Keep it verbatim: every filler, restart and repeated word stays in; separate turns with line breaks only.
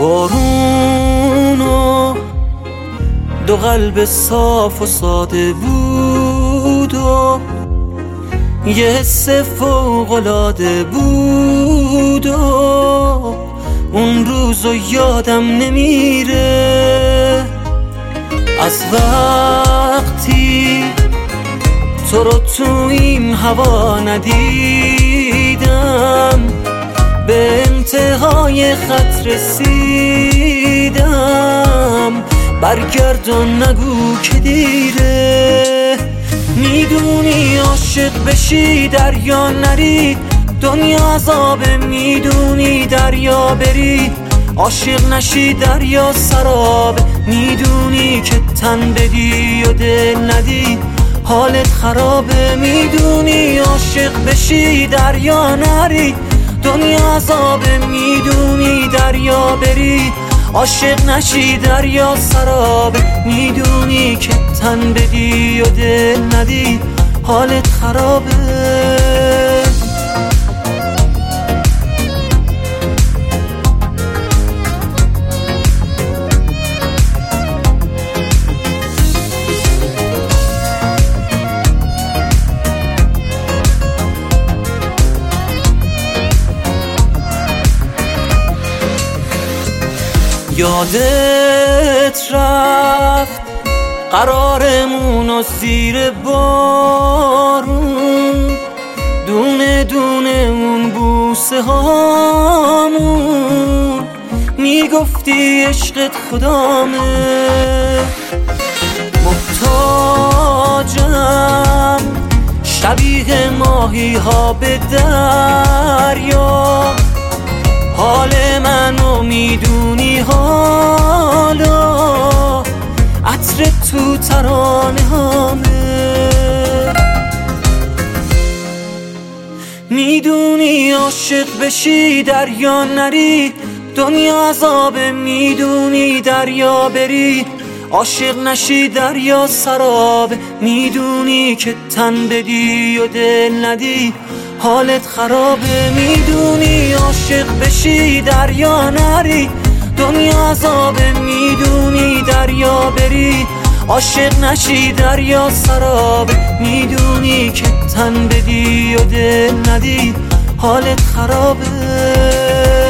بارون و دو قلب صاف و ساده بود و یه حس فوق‌العاده بود و اون روزو یادم نمیره. از وقتی تو رو تو این هوا ندیدم به انتهای خط رسیدم. برگرد و نگو که دیره. میدونی عاشق بشی دریا نری، دنیا عذابه. میدونی دریا بری عاشق نشی دریا سرابه. میدونی که تن بدی و دل ندی حالت خرابه. میدونی عاشق بشی دریا نری، دنیا عذابه. میدونی دریا بری عاشق نشی دریا سرابه. میدونی که تن بدی و دل ندی حالت خرابه. یادت رفت قرارمون و زیر بارون، دونه دونه اون بوسه هامون. میگفتی عشقت خدامه، محتاجم شبیه ماهی ها به دریا. حال منو میدونی حالا، عطر تو ترانه هامه. میدونی عاشق بشی دریا نری، دنیا عذابه. میدونی دریا بری عاشق نشی دریا سرابه. میدونی که تن بدی و دل ندی حالت خرابه. میدونی عاشق بشی دریا نری، دنیا عذابه. میدونی دریا بری عاشق نشی دریا سرابه. میدونی که تن بدی و دل ندی حالت خرابه.